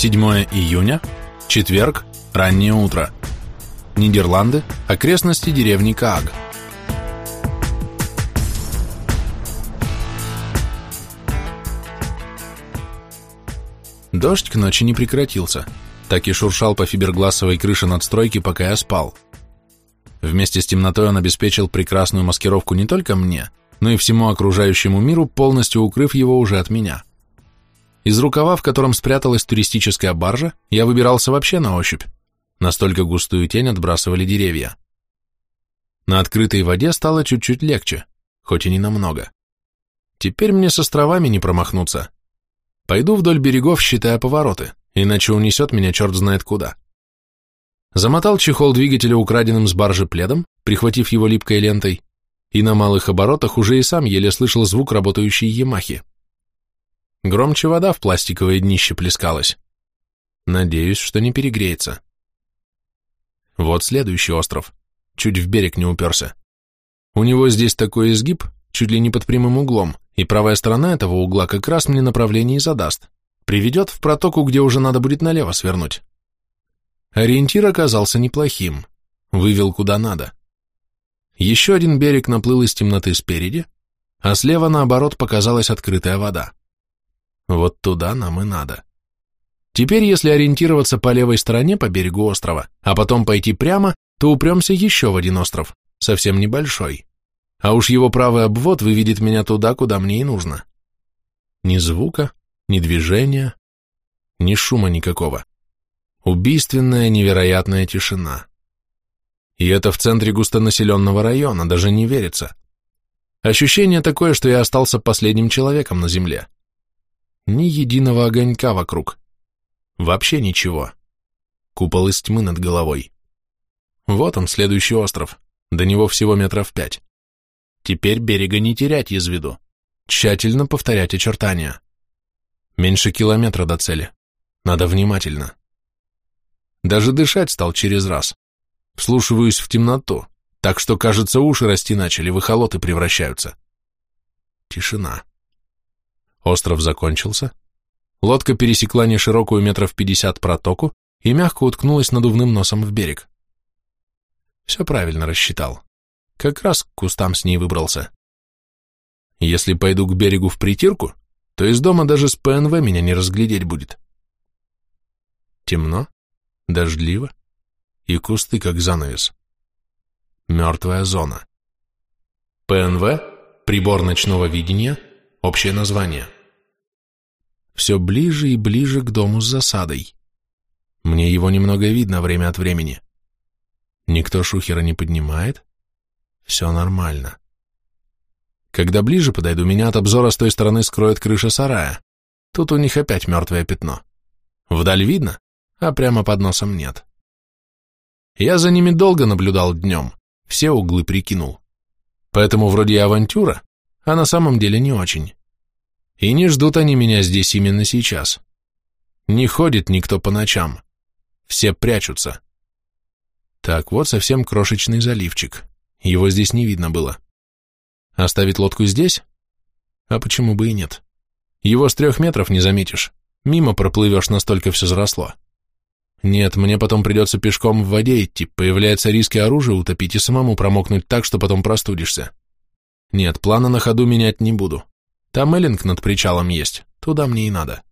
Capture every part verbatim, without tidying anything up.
седьмое июня, четверг, раннее утро. Нидерланды, окрестности деревни Кааг. Дождь к ночи не прекратился, так и шуршал по фибергласовой крыше надстройки, пока я спал. Вместе с темнотой он обеспечил прекрасную маскировку не только мне, но и всему окружающему миру, полностью укрыв его уже от меня. Из рукава, в котором спряталась туристическая баржа, я выбирался вообще на ощупь. Настолько густую тень отбрасывали деревья. На открытой воде стало чуть-чуть легче, хоть и не намного. Теперь мне с островами не промахнуться. Пойду вдоль берегов, считая повороты, иначе унесет меня черт знает куда. Замотал чехол двигателя украденным с баржи пледом, прихватив его липкой лентой, и на малых оборотах уже и сам еле слышал звук работающей Ямахи. Громче вода в пластиковое днище плескалась. Надеюсь, что не перегреется. Вот следующий остров. Чуть в берег не уперся. У него здесь такой изгиб, чуть ли не под прямым углом, и правая сторона этого угла как раз мне направление и задаст. Приведет в протоку, где уже надо будет налево свернуть. Ориентир оказался неплохим. Вывел куда надо. Еще один берег наплыл из темноты спереди, а слева, наоборот, показалась открытая вода. Вот туда нам и надо. Теперь, если ориентироваться по левой стороне по берегу острова, а потом пойти прямо, то упремся еще в один остров, совсем небольшой. А уж его правый обвод выведет меня туда, куда мне и нужно. Ни звука, ни движения, ни шума никакого. Убийственная, невероятная тишина. И это в центре густонаселенного района, даже не верится. Ощущение такое, что я остался последним человеком на земле. Ни единого огонька вокруг. Вообще ничего. Купол из тьмы над головой. Вот он, следующий остров. До него всего метров пять. Теперь берега не терять из виду. Тщательно повторять очертания. Меньше километра до цели. Надо внимательно. Даже дышать стал через раз. Вслушиваюсь в темноту, так что, кажется, уши расти начали, в эхолоты превращаются. Тишина. Остров закончился. Лодка пересекла неширокую метров пятьдесят протоку и мягко уткнулась надувным носом в берег. Все правильно рассчитал. Как раз к кустам с ней выбрался. Если пойду к берегу в притирку, то из дома даже с ПНВ меня не разглядеть будет. Темно, дождливо, и кусты как занавес. Мертвая зона. ПНВ, прибор ночного видения, общее название. Все ближе и ближе к дому с засадой. Мне его немного видно время от времени. Никто шухера не поднимает. Все нормально. Когда ближе подойду, меня от обзора с той стороны скроет крыша сарая. Тут у них опять мертвое пятно. Вдаль видно, а прямо под носом нет. Я за ними долго наблюдал днем, все углы прикинул. Поэтому вроде и авантюра, а на самом деле не очень. И не ждут они меня здесь именно сейчас. Не ходит никто по ночам. Все прячутся. Так, вот совсем крошечный заливчик. Его здесь не видно было. Оставить лодку здесь? А почему бы и нет? Его с трех метров не заметишь. Мимо проплывешь, настолько все заросло. Нет, мне потом придется пешком в воде идти, появляется риск и оружие утопить и самому промокнуть так, что потом простудишься. Нет, плана на ходу менять не буду. Там эллинг над причалом есть, туда мне и надо.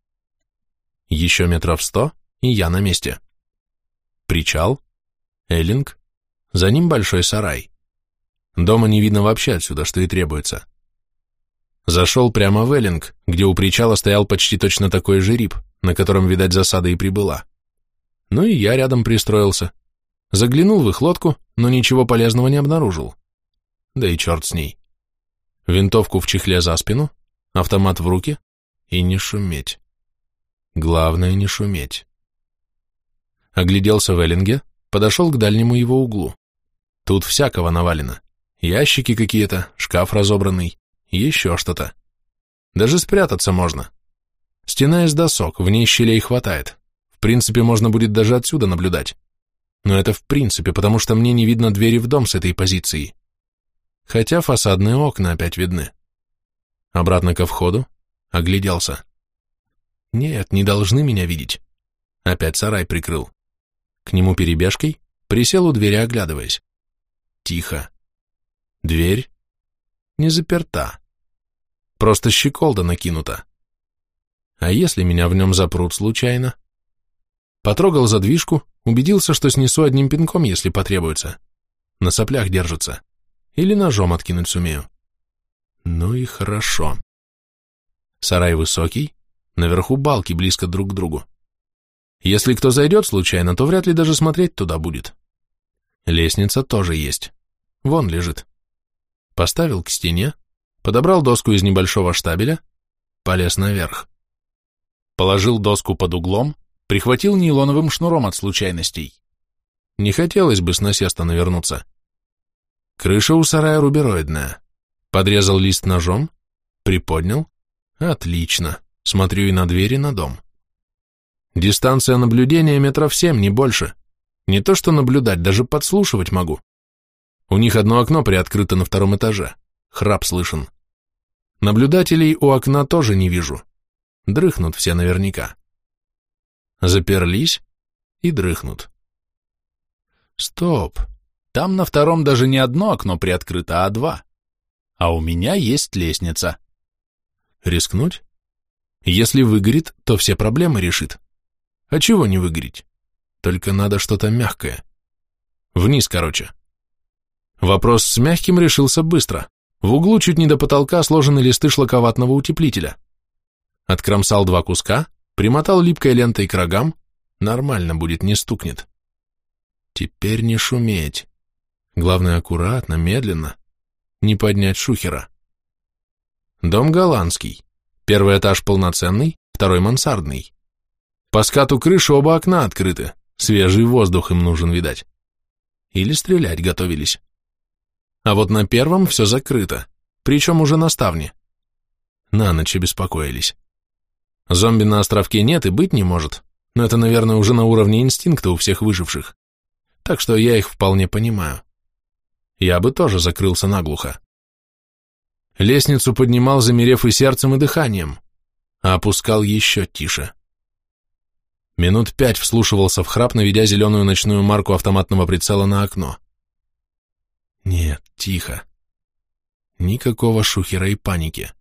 Еще метров сто, и я на месте. Причал, эллинг, за ним большой сарай. Дома не видно вообще отсюда, что и требуется. Зашел прямо в эллинг, где у причала стоял почти точно такой же рип, на котором, видать, засада и прибыла. Ну и я рядом пристроился. Заглянул в их лодку, но ничего полезного не обнаружил. Да и черт с ней. Винтовку в чехле за спину, автомат в руки и не шуметь. Главное не шуметь. Огляделся в эллинге, подошел к дальнему его углу. Тут всякого навалено. Ящики какие-то, шкаф разобранный, еще что-то. Даже спрятаться можно. Стена из досок, в ней щелей хватает. В принципе, можно будет даже отсюда наблюдать. Но это в принципе, потому что мне не видно двери в дом с этой позиции. Хотя фасадные окна опять видны. Обратно ко входу, огляделся. Нет, не должны меня видеть. Опять сарай прикрыл. К нему перебежкой, присел у двери, оглядываясь. Тихо. Дверь не заперта. Просто щеколда накинута. А если меня в нем запрут случайно? Потрогал задвижку, убедился, что снесу одним пинком, если потребуется. На соплях держится. Или ножом откинуть сумею. Ну и хорошо. Сарай высокий, наверху балки близко друг к другу. Если кто зайдет случайно, то вряд ли даже смотреть туда будет. Лестница тоже есть. Вон лежит. Поставил к стене, подобрал доску из небольшого штабеля, полез наверх. Положил доску под углом, прихватил нейлоновым шнуром от случайностей. Не хотелось бы с насеста навернуться. Крыша у сарая рубероидная. Подрезал лист ножом, приподнял. Отлично. Смотрю и на дверь, и на дом. Дистанция наблюдения метров семь, не больше. Не то что наблюдать, даже подслушивать могу. У них одно окно приоткрыто на втором этаже. Храп слышен. Наблюдателей у окна тоже не вижу. Дрыхнут все наверняка. Заперлись и дрыхнут. Стоп. Там на втором даже не одно окно приоткрыто, а два. А у меня есть лестница. Рискнуть? Если выгорит, то все проблемы решит. А чего не выгореть? Только надо что-то мягкое. Вниз, короче. Вопрос с мягким решился быстро. В углу чуть не до потолка сложены листы шлаковатного утеплителя. Откромсал два куска, примотал липкой лентой к рогам. Нормально будет, не стукнет. Теперь не шуметь. Главное, аккуратно, медленно. Не поднять шухера. Дом голландский. Первый этаж полноценный, второй мансардный. По скату крыши оба окна открыты. Свежий воздух им нужен, видать. Или стрелять готовились. А вот на первом все закрыто, причем уже на ставне. На ночь беспокоились. Зомби на островке нет и быть не может, но это, наверное, уже на уровне инстинкта у всех выживших. Так что я их вполне понимаю. Я бы тоже закрылся наглухо. Лестницу поднимал, замерев и сердцем, и дыханием, а опускал еще тише. Минут пять вслушивался в храп, наведя зеленую ночную марку автоматного прицела на окно. Нет, тихо. Никакого шухера и паники.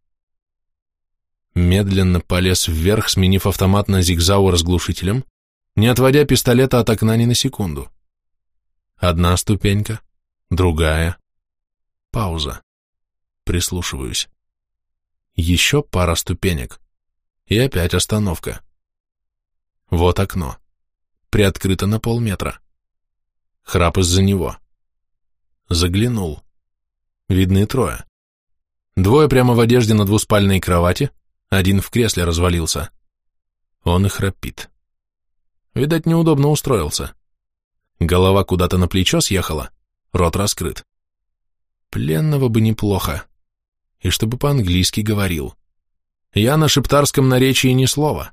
Медленно полез вверх, сменив автомат на зигзауэр с глушителем, не отводя пистолета от окна ни на секунду. Одна ступенька, другая. Пауза. Прислушиваюсь. Еще пара ступенек. И опять остановка. Вот окно. Приоткрыто на полметра. Храп из-за него. Заглянул. Видны трое. Двое прямо в одежде на двуспальной кровати, один в кресле развалился. Он и храпит. Видать, неудобно устроился. Голова куда-то на плечо съехала, рот раскрыт. Пленного бы неплохо. И чтобы по-английски говорил. Я на шептарском наречии ни слова.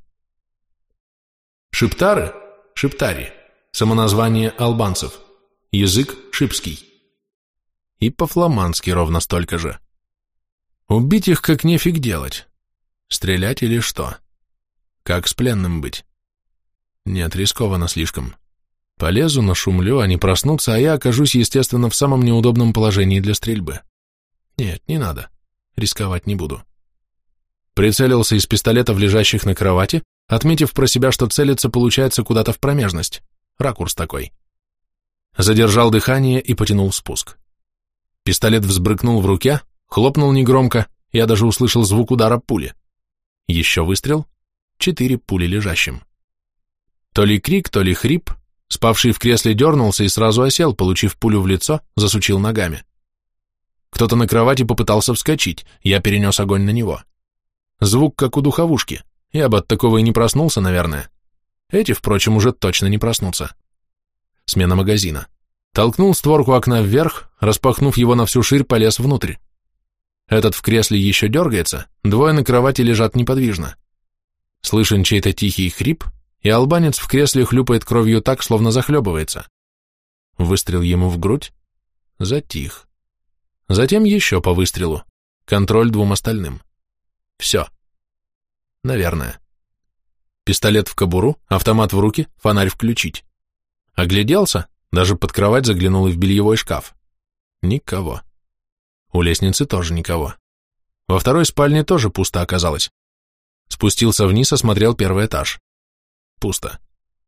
Шептары, шептари, самоназвание албанцев, язык шипский. И по-фламандски ровно столько же. Убить их как нефиг делать. Стрелять или что? Как с пленным быть? Нет, рискованно слишком. Полезу, нашумлю, они проснутся, а я окажусь, естественно, в самом неудобном положении для стрельбы. Нет, не надо. Рисковать не буду. Прицелился из пистолетов, лежащих на кровати, отметив про себя, что целиться получается куда-то в промежность. Ракурс такой. Задержал дыхание и потянул спуск. Пистолет взбрыкнул в руке, хлопнул негромко, я даже услышал звук удара пули. Еще выстрел, четыре пули лежащим. То ли крик, то ли хрип, спавший в кресле дернулся и сразу осел, получив пулю в лицо, засучил ногами. Кто-то на кровати попытался вскочить, я перенес огонь на него. Звук как у духовушки, я бы от такого и не проснулся, наверное. Эти, впрочем, уже точно не проснутся. Смена магазина. Толкнул створку окна вверх, распахнув его на всю ширь, полез внутрь. Этот в кресле еще дергается, двое на кровати лежат неподвижно. Слышен чей-то тихий хрип, и албанец в кресле хлюпает кровью так, словно захлебывается. Выстрел ему в грудь, затих. Затем еще по выстрелу, контроль двум остальным. Все. Наверное. Пистолет в кобуру, автомат в руки, фонарь включить. Огляделся, даже под кровать заглянул и в бельевой шкаф. Никого. У лестницы тоже никого. Во второй спальне тоже пусто оказалось. Спустился вниз, осмотрел первый этаж. Пусто.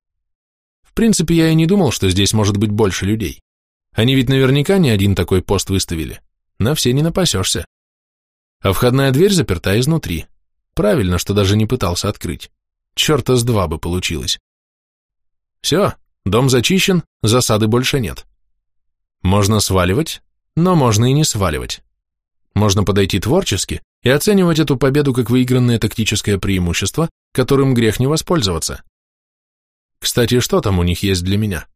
В принципе, я и не думал, что здесь может быть больше людей. Они ведь наверняка не один такой пост выставили. На все не напасешься. А входная дверь заперта изнутри. Правильно, что даже не пытался открыть. Черта с два бы получилось. Все, дом зачищен, засады больше нет. Можно сваливать, но можно и не сваливать. Можно подойти творчески и оценивать эту победу как выигранное тактическое преимущество, которым грех не воспользоваться. Кстати, что там у них есть для меня?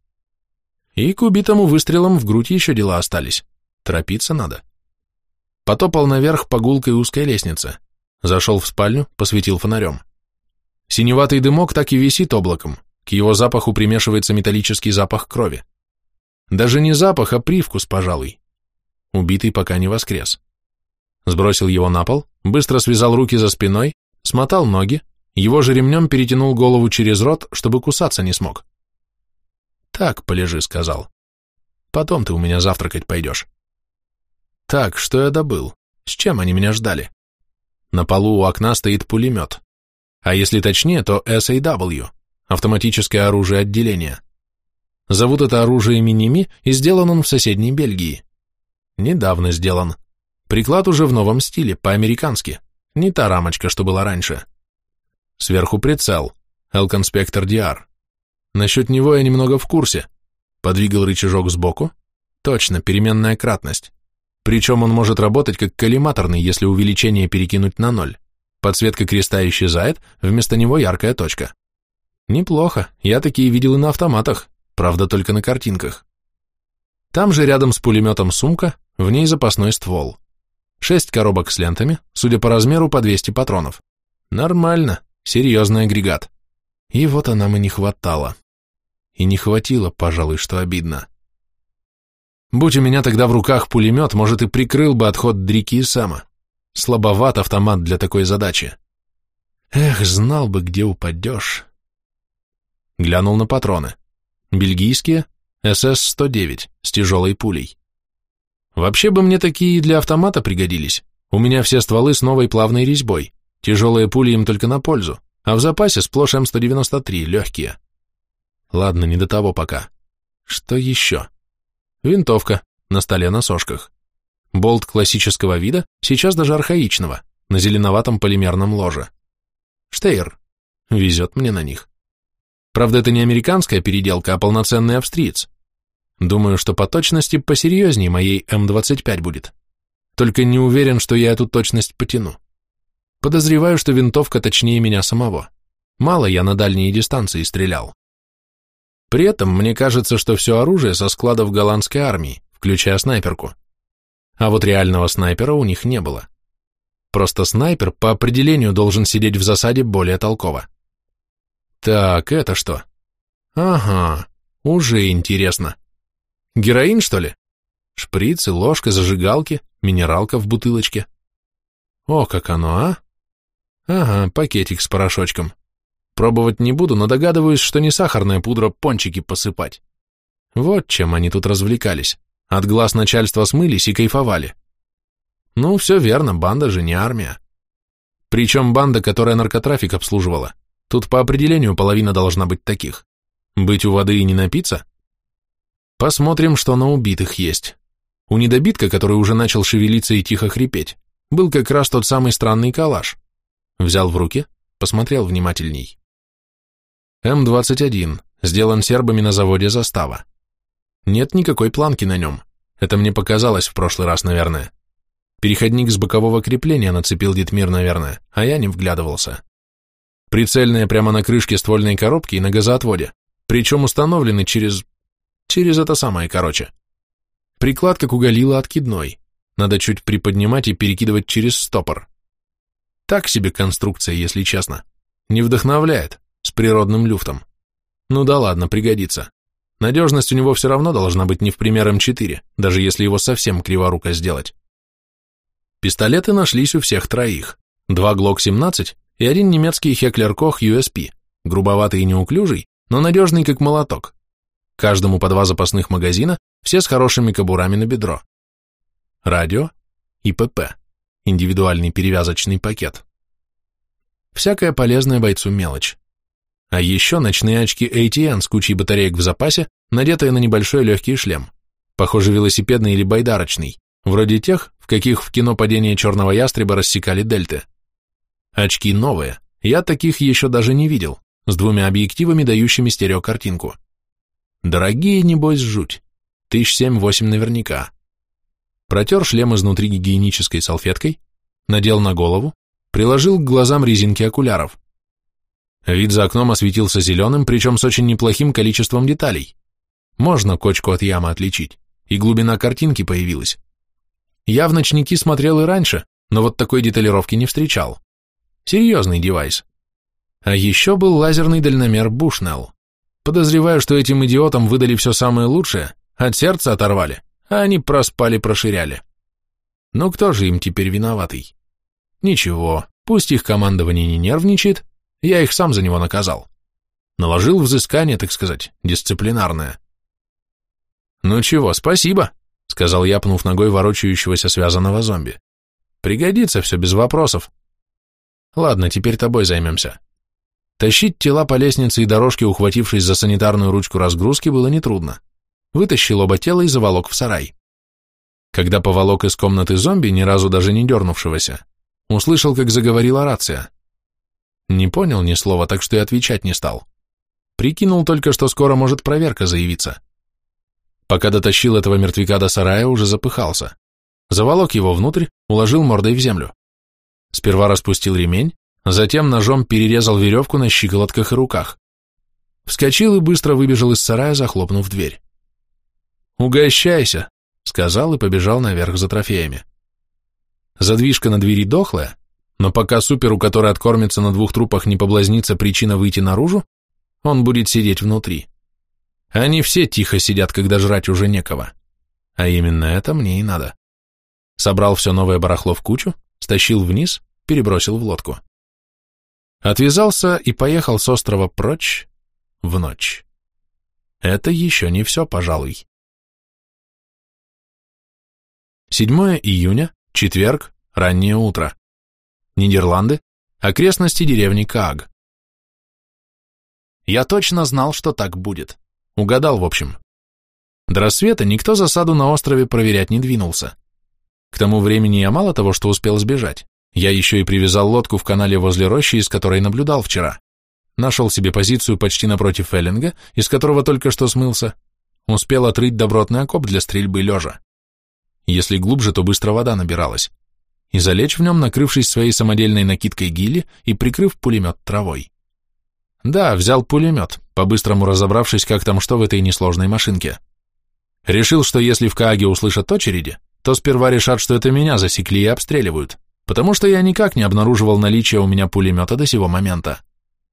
И к убитому выстрелом в грудь еще дела остались. Торопиться надо. Потопал наверх по гулкой узкой лестнице. Зашел в спальню, посветил фонарем. Синеватый дымок так и висит облаком. К его запаху примешивается металлический запах крови. Даже не запах, а привкус, пожалуй. Убитый пока не воскрес. Сбросил его на пол, быстро связал руки за спиной, смотал ноги, его же ремнем перетянул голову через рот, чтобы кусаться не смог. «Так, полежи», — сказал. «Потом ты у меня завтракать пойдешь». Так, что я добыл? С чем они меня ждали? На полу у окна стоит пулемет. А если точнее, то эс эй дабл ю, автоматическое оружие отделения. Зовут это оружие Миними, и сделан он в соседней Бельгии. Недавно сделан. Приклад уже в новом стиле, по-американски. Не та рамочка, что была раньше. Сверху прицел, L-Conspector ди ар. Насчет него я немного в курсе. Подвигал рычажок сбоку. Точно, переменная кратность. Причем он может работать как коллиматорный, если увеличение перекинуть на ноль. Подсветка креста исчезает, вместо него яркая точка. Неплохо, я такие видел и на автоматах, правда только на картинках. Там же рядом с пулеметом сумка, в ней запасной ствол. Шесть коробок с лентами, судя по размеру, по двести патронов. Нормально, серьезный агрегат. И вот а нам и не хватало. И не хватило, пожалуй, что обидно. Будь у меня тогда в руках пулемет, может, и прикрыл бы отход Дрики и Сэма. Слабоват автомат для такой задачи. Эх, знал бы, где упадешь. Глянул на патроны. Бельгийские, эс эс сто девять, с тяжелой пулей. Вообще бы мне такие и для автомата пригодились. У меня все стволы с новой плавной резьбой. Тяжелые пули им только на пользу, а в запасе сплошь эм сто девяносто три, легкие. Ладно, не до того пока. Что еще? Винтовка, на столе на сошках. Болт классического вида, сейчас даже архаичного, на зеленоватом полимерном ложе. Штейр. Везет мне на них. Правда, это не американская переделка, а полноценный австриец. Думаю, что по точности посерьезнее моей эм двадцать пять будет. Только не уверен, что я эту точность потяну. Подозреваю, что винтовка точнее меня самого. Мало я на дальние дистанции стрелял. При этом мне кажется, что все оружие со складов голландской армии, включая снайперку. А вот реального снайпера у них не было. Просто снайпер по определению должен сидеть в засаде более толково. Так, это что? Ага, уже интересно. Героин, что ли? Шприцы, ложка, зажигалки, минералка в бутылочке. О, как оно, а? Ага, пакетик с порошочком. Пробовать не буду, но догадываюсь, что не сахарная пудра пончики посыпать. Вот чем они тут развлекались. От глаз начальства смылись и кайфовали. Ну, все верно, банда же не армия. Причем банда, которая наркотрафик обслуживала. Тут по определению половина должна быть таких. Быть у воды и не напиться? Посмотрим, что на убитых есть. У недобитка, который уже начал шевелиться и тихо хрипеть, был как раз тот самый странный калаш. Взял в руки, посмотрел внимательней. эм двадцать один, сделан сербами на заводе «Застава». Нет никакой планки на нем. Это мне показалось в прошлый раз, наверное. Переходник с бокового крепления нацепил Дитмир, наверное, а я не вглядывался. Прицельные прямо на крышке ствольной коробки и на газоотводе, причем установлены через... через это самое, короче. Приклад, как у Галила, откидной. Надо чуть приподнимать и перекидывать через стопор. Так себе конструкция, если честно. Не вдохновляет, с природным люфтом. Ну да ладно, пригодится. Надежность у него все равно должна быть не в пример эм четыре, даже если его совсем криворуко сделать. Пистолеты нашлись у всех троих. Два глок семнадцать и один немецкий Heckler Koch ю эс пи, грубоватый и неуклюжий, но надежный как молоток. Каждому по два запасных магазина, все с хорошими кобурами на бедро. Радио и ПП, индивидуальный перевязочный пакет. Всякая полезная бойцу мелочь. А еще ночные очки эй ти эн с кучей батареек в запасе, надетые на небольшой легкий шлем, похоже велосипедный или байдарочный, вроде тех, в каких в кино «Падение черного ястреба» рассекали дельты. Очки новые, я таких еще даже не видел, с двумя объективами, дающими стереокартинку. Дорогие, небось, жуть, тысяч семь-восемь наверняка. Протер шлем изнутри гигиенической салфеткой, надел на голову, приложил к глазам резинки окуляров. Вид за окном осветился зеленым, причем с очень неплохим количеством деталей. Можно кочку от ямы отличить, и глубина картинки появилась. Я в ночники смотрел и раньше, но вот такой деталировки не встречал. Серьезный девайс. А еще был лазерный дальномер Bushnell. Подозреваю, что этим идиотам выдали все самое лучшее, от сердца оторвали, а они проспали-проширяли. Ну кто же им теперь виноватый? Ничего, пусть их командование не нервничает, я их сам за него наказал. Наложил взыскание, так сказать, дисциплинарное. Ну чего, спасибо, сказал я, пнув ногой ворочающегося связанного зомби. Пригодится все без вопросов. Ладно, теперь тобой займемся. Тащить тела по лестнице и дорожке, ухватившись за санитарную ручку разгрузки, было нетрудно. Вытащил оба тела и заволок в сарай. Когда поволок из комнаты зомби, ни разу даже не дернувшегося, услышал, как заговорила рация. Не понял ни слова, так что и отвечать не стал. Прикинул только, что скоро может проверка заявиться. Пока дотащил этого мертвяка до сарая, уже запыхался. Заволок его внутрь, уложил мордой в землю. Сперва распустил ремень, затем ножом перерезал веревку на щиколотках и руках. Вскочил и быстро выбежал из сарая, захлопнув дверь. «Угощайся», — сказал и побежал наверх за трофеями. Задвижка на двери дохлая, но пока суперу, который откормится на двух трупах, не поблазнится причина выйти наружу, он будет сидеть внутри. Они все тихо сидят, когда жрать уже некого. А именно это мне и надо. Собрал все новое барахло в кучу, стащил вниз, перебросил в лодку. Отвязался и поехал с острова прочь в ночь. Это еще не все, пожалуй. седьмое июня, четверг, раннее утро. Нидерланды, окрестности деревни Кааг. Я точно знал, что так будет. Угадал, в общем. До рассвета никто засаду на острове проверять не двинулся. К тому времени я мало того, что успел сбежать, я еще и привязал лодку в канале возле рощи, из которой наблюдал вчера. Нашел себе позицию почти напротив эллинга, из которого только что смылся. Успел отрыть добротный окоп для стрельбы лежа. Если глубже, то быстро вода набиралась. И залечь в нем, накрывшись своей самодельной накидкой гилли и прикрыв пулемет травой. Да, взял пулемет, по-быстрому разобравшись, как там что в этой несложной машинке. Решил, что если в Кааге услышат очереди, то сперва решат, что это меня засекли и обстреливают, потому что я никак не обнаруживал наличие у меня пулемета до сего момента.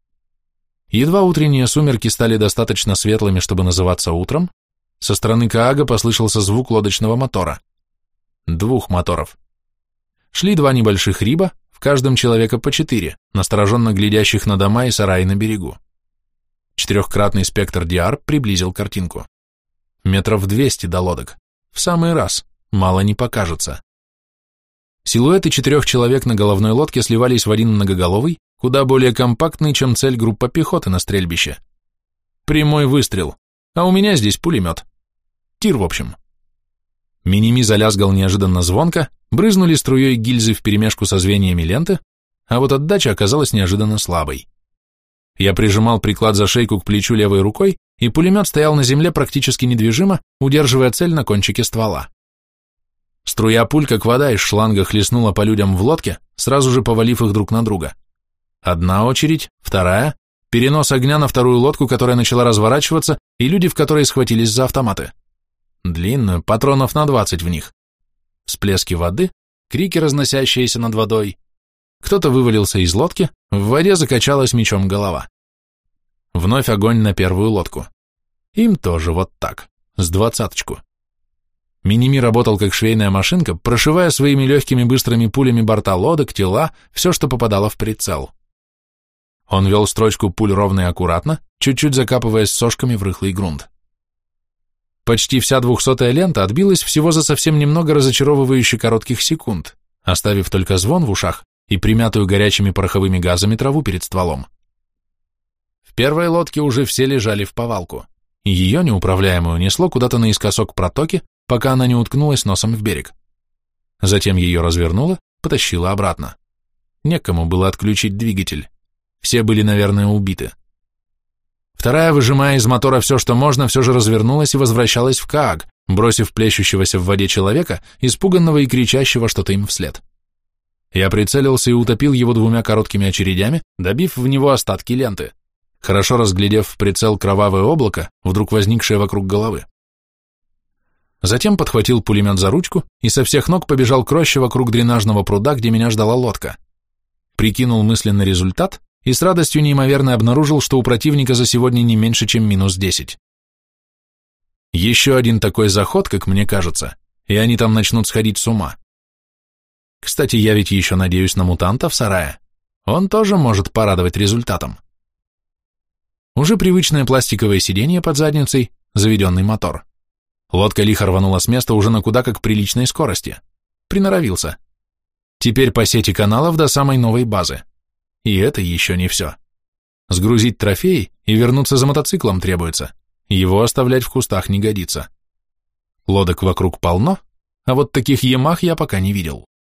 Едва утренние сумерки стали достаточно светлыми, чтобы называться утром, со стороны Каага послышался звук лодочного мотора. Двух моторов. Шли два небольших риба, в каждом человека по четыре, настороженно глядящих на дома и сараи на берегу. Четырехкратный спектр ди ар приблизил картинку. Метров двести до лодок. В самый раз, мало не покажется. Силуэты четырех человек на головной лодке сливались в один многоголовый, куда более компактный, чем цель группа пехоты на стрельбище. Прямой выстрел, а у меня здесь пулемет. Тир, в общем. Миними залязгал неожиданно звонко, брызнули струей гильзы вперемешку со звеньями ленты, а вот отдача оказалась неожиданно слабой. Я прижимал приклад за шейку к плечу левой рукой, и пулемет стоял на земле практически недвижимо, удерживая цель на кончике ствола. Струя пуль, как вода из шланга, хлестнула по людям в лодке, сразу же повалив их друг на друга. Одна очередь, вторая, перенос огня на вторую лодку, которая начала разворачиваться, и люди, в которой схватились за автоматы. Длинную, патронов на двадцать в них. Всплески воды, крики, разносящиеся над водой. Кто-то вывалился из лодки, в воде закачалась мечом голова. Вновь огонь на первую лодку. Им тоже вот так, с двадцаточку. Миними работал как швейная машинка, прошивая своими легкими быстрыми пулями борта лодок, тела, все, что попадало в прицел. Он вел строчку пуль ровно и аккуратно, чуть-чуть закапываясь сошками в рыхлый грунт. Почти вся двухсотая лента отбилась всего за совсем немного разочаровывающе коротких секунд, оставив только звон в ушах и примятую горячими пороховыми газами траву перед стволом. В первой лодке уже все лежали в повалку, и ее неуправляемую несло куда-то наискосок протоки, пока она не уткнулась носом в берег. Затем ее развернуло, потащило обратно. Некому было отключить двигатель. Все были, наверное, убиты. Вторая, выжимая из мотора все, что можно, все же развернулась и возвращалась в Кааг, бросив плещущегося в воде человека, испуганного и кричащего что-то им вслед. Я прицелился и утопил его двумя короткими очередями, добив в него остатки ленты, хорошо разглядев в прицел кровавое облако, вдруг возникшее вокруг головы. Затем подхватил пулемет за ручку и со всех ног побежал к роще вокруг дренажного пруда, где меня ждала лодка. Прикинул мысленно результат и с радостью неимоверно обнаружил, что у противника за сегодня не меньше, чем минус десять. Еще один такой заход, как мне кажется, и они там начнут сходить с ума. Кстати, я ведь еще надеюсь на мутанта в сарае. Он тоже может порадовать результатом. Уже привычное пластиковое сиденье под задницей, заведенный мотор. Лодка лихо рванула с места уже на куда как приличной скорости. Приноровился. Теперь по сети каналов до самой новой базы. И это еще не все. Сгрузить трофей и вернуться за мотоциклом требуется. Его оставлять в кустах не годится. Лодок вокруг полно, а вот таких Ямах я пока не видел.